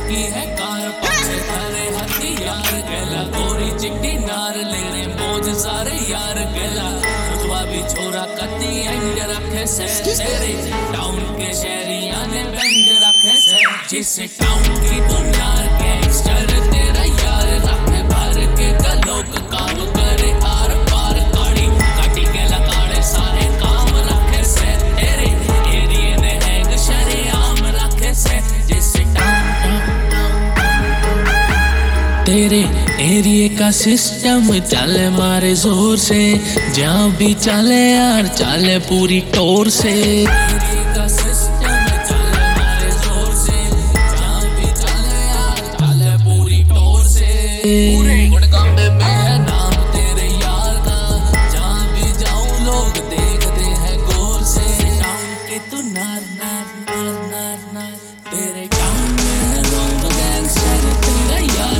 की है कार पाछे थारे हथियार गैला गोरी चिट्टी नार लेने मौज सारे यार गैला रुतबा भी छोरा कती एंड रखे से तेरे टाउन के शहरिया ने बैंड रखे से जिस टाउन की तू नार गैंगस्टर तेरा यार रखे भर के गलोक काम करे आर पार गाड़ी काटी के लगाड़े सारे काम रखे से तेरे एरिए ने हैंग शरेआम रखे से जिस तेरे एरिए का सिस्टम चले मारे जोर से जहाँ भी चले यार चले पूरी टोर से एरिए का सिस्टम चले मारे जोर से जहाँ भी चले यार चले पूरी टोर से पूरे गुड़गांव में है नाम तेरे यार का जहाँ भी जाऊँ लोग देखते हैं गौर से टाउन के तू नार नार नार नार नार तेरे टाउन में है लोग गैंगस्टर तेरा यार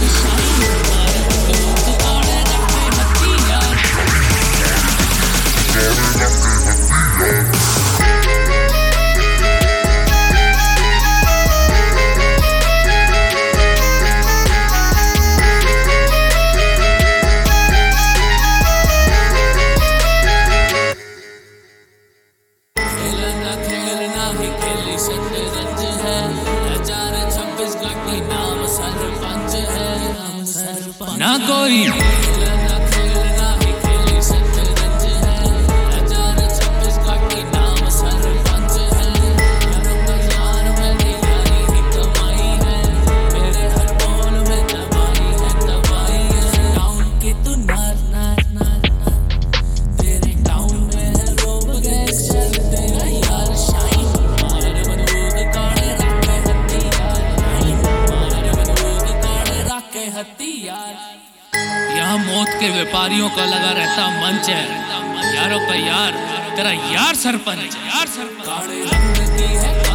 ना कोई यहाँ मौत के व्यापारियों का लगा रहता मंच है यारों का यार तेरा यार सरपंच।